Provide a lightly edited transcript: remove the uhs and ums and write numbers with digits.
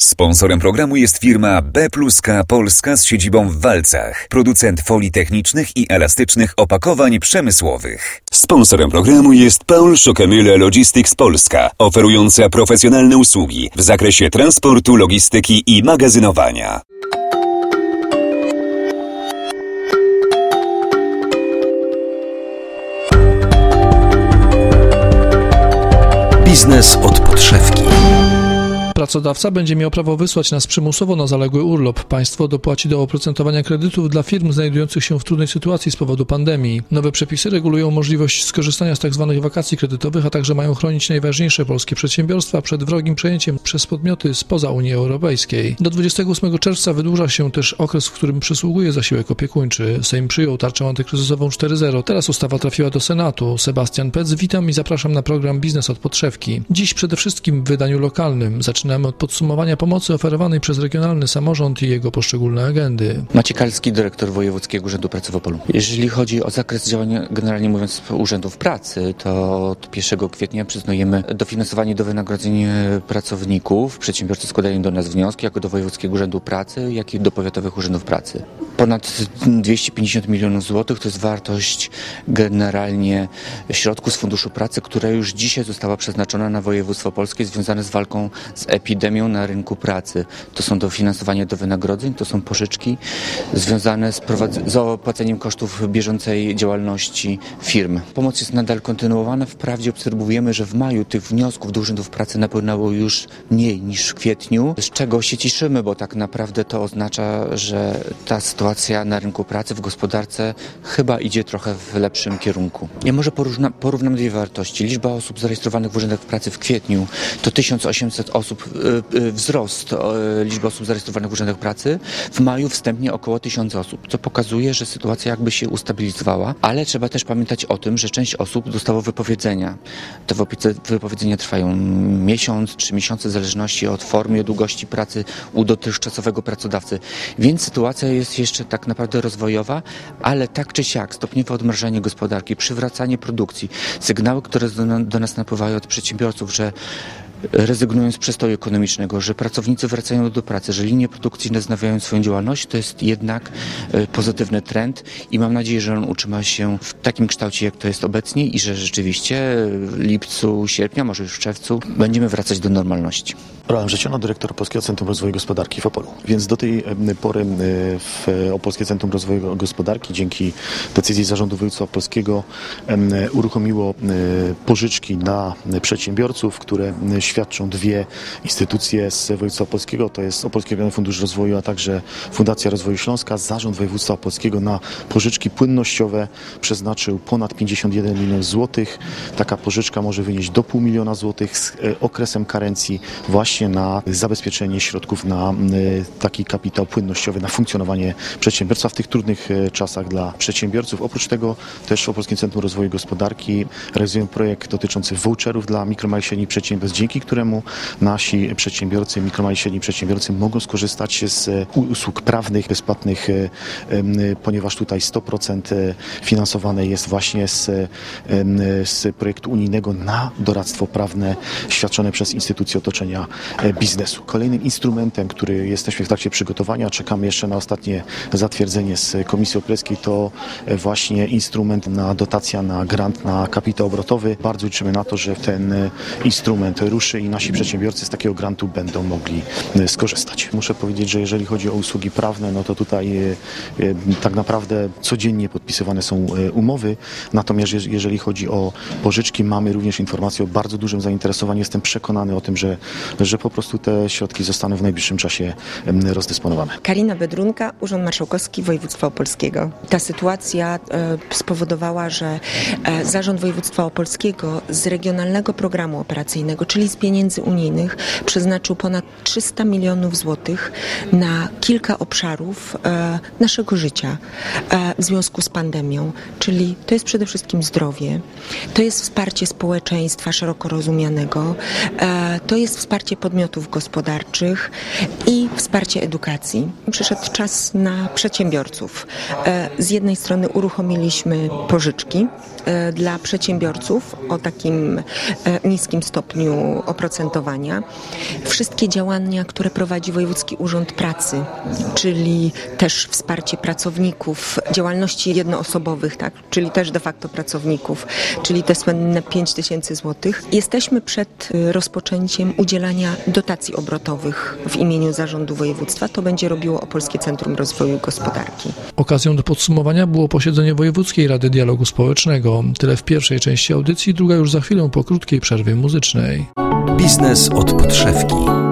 Sponsorem programu jest firma B+K Polska z siedzibą w Walcach, producent folii technicznych i elastycznych opakowań przemysłowych. Sponsorem programu jest Paul Schockemühle Logistics Polska, oferująca profesjonalne usługi w zakresie transportu, logistyki i magazynowania. Biznes od podszewki. Pracodawca będzie miał prawo wysłać nas przymusowo na zaległy urlop. Państwo dopłaci do oprocentowania kredytów dla firm znajdujących się w trudnej sytuacji z powodu pandemii. Nowe przepisy regulują możliwość skorzystania z tzw. wakacji kredytowych, a także mają chronić najważniejsze polskie przedsiębiorstwa przed wrogim przejęciem przez podmioty spoza Unii Europejskiej. Do 28 czerwca wydłuża się też okres, w którym przysługuje zasiłek opiekuńczy. Sejm przyjął tarczę antykryzysową 4.0. Teraz ustawa trafiła do Senatu. Sebastian Pec, witam i zapraszam na program Biznes od podszewki. Dziś przede wszystkim w wydaniu lokalnym. Zaczynamy od podsumowania pomocy oferowanej przez regionalny samorząd i jego poszczególne agendy. Maciej Kalski, dyrektor Wojewódzkiego Urzędu Pracy w Opolu. Jeżeli chodzi o zakres działania, generalnie mówiąc, urzędów pracy, to od 1 kwietnia przyznajemy dofinansowanie do wynagrodzeń pracowników. Przedsiębiorcy składają do nas wnioski, jako do Wojewódzkiego Urzędu Pracy, jak i do powiatowych urzędów pracy. Ponad 250 milionów złotych to jest wartość generalnie środków z Funduszu Pracy, która już dzisiaj została przeznaczona na województwo polskie związane z walką z epidemią na rynku pracy. To są dofinansowania do wynagrodzeń, to są pożyczki związane z opłaceniem kosztów bieżącej działalności firm. Pomoc jest nadal kontynuowana. Wprawdzie obserwujemy, że w maju tych wniosków do urzędów pracy napłynęło już mniej niż w kwietniu, z czego się cieszymy, bo tak naprawdę to oznacza, że ta sytuacja na rynku pracy, w gospodarce chyba idzie trochę w lepszym kierunku. Ja może porównam dwie wartości. Liczba osób zarejestrowanych w urzędach pracy w kwietniu to 1800 osób, wzrost liczby osób zarejestrowanych w urzędach pracy. W maju wstępnie około 1000 osób, co pokazuje, że sytuacja jakby się ustabilizowała, ale trzeba też pamiętać o tym, że część osób dostało wypowiedzenia. Te wypowiedzenia trwają miesiąc, 3 miesiące, w zależności od formy i długości pracy u dotychczasowego pracodawcy. Więc sytuacja jest jeszcze tak naprawdę rozwojowa, ale tak czy siak stopniowe odmrażanie gospodarki, przywracanie produkcji, sygnały, które do nas napływają od przedsiębiorców, że rezygnują z przestoju ekonomicznego, że pracownicy wracają do pracy, że linie produkcyjne wznawiają swoją działalność, to jest jednak pozytywny trend i mam nadzieję, że on utrzyma się w takim kształcie, jak to jest obecnie i że rzeczywiście w lipcu, sierpnia, może już w czerwcu będziemy wracać do normalności. Roland Rzeciona, dyrektor Opolskiego Centrum Rozwoju Gospodarki w Opolu. Więc do tej pory w Opolskie Centrum Rozwoju Gospodarki dzięki decyzji Zarządu Województwa Opolskiego uruchomiło pożyczki dla przedsiębiorców, które świadczą dwie instytucje z województwa opolskiego, to jest Opolski Regionalny Fundusz Rozwoju, a także Fundacja Rozwoju Śląska. Zarząd Województwa Opolskiego na pożyczki płynnościowe przeznaczył ponad 51 milionów złotych. Taka pożyczka może wynieść do 500 000 złotych z okresem karencji właśnie na zabezpieczenie środków na taki kapitał płynnościowy, na funkcjonowanie przedsiębiorstwa w tych trudnych czasach dla przedsiębiorców. Oprócz tego też w Opolskim Centrum Rozwoju Gospodarki realizujemy projekt dotyczący voucherów dla mikro, małych i średnich przedsiębiorstw, dzięki któremu nasi przedsiębiorcy, mikro, mali i średni przedsiębiorcy mogą skorzystać z usług prawnych, bezpłatnych, ponieważ tutaj 100% finansowane jest właśnie z projektu unijnego na doradztwo prawne świadczone przez instytucje otoczenia biznesu. Kolejnym instrumentem, który jesteśmy w trakcie przygotowania, czekamy jeszcze na ostatnie zatwierdzenie z Komisji Europejskiej, to właśnie instrument na dotacja, na grant, na kapitał obrotowy. Bardzo liczymy na to, że ten instrument ruszy i nasi przedsiębiorcy z takiego grantu będą mogli skorzystać. Muszę powiedzieć, że jeżeli chodzi o usługi prawne, no to tutaj tak naprawdę codziennie podpisywane są umowy, natomiast jeżeli chodzi o pożyczki, mamy również informację o bardzo dużym zainteresowaniu. Jestem przekonany o tym, że po prostu te środki zostaną w najbliższym czasie rozdysponowane. Karina Bedrunka, Urząd Marszałkowski Województwa Opolskiego. Ta sytuacja spowodowała, że Zarząd Województwa Opolskiego z Regionalnego Programu Operacyjnego, czyli z pieniędzy unijnych, przeznaczył ponad 300 milionów złotych na kilka obszarów naszego życia w związku z pandemią. Czyli to jest przede wszystkim zdrowie, to jest wsparcie społeczeństwa szeroko rozumianego, to jest wsparcie podmiotów gospodarczych i wsparcie edukacji. Przyszedł czas na przedsiębiorców. Z jednej strony uruchomiliśmy pożyczki dla przedsiębiorców o takim niskim stopniu oprocentowania. Wszystkie działania, które prowadzi Wojewódzki Urząd Pracy, czyli też wsparcie pracowników, działalności jednoosobowych, tak, czyli też de facto pracowników, czyli te słynne 5 000 złotych. Jesteśmy przed rozpoczęciem udzielania dotacji obrotowych w imieniu Zarządu Województwa. To będzie robiło Opolskie Centrum Rozwoju Gospodarki. Okazją do podsumowania było posiedzenie Wojewódzkiej Rady Dialogu Społecznego. Tyle w pierwszej części audycji, druga już za chwilę po krótkiej przerwie muzycznej. Biznes od podszewki.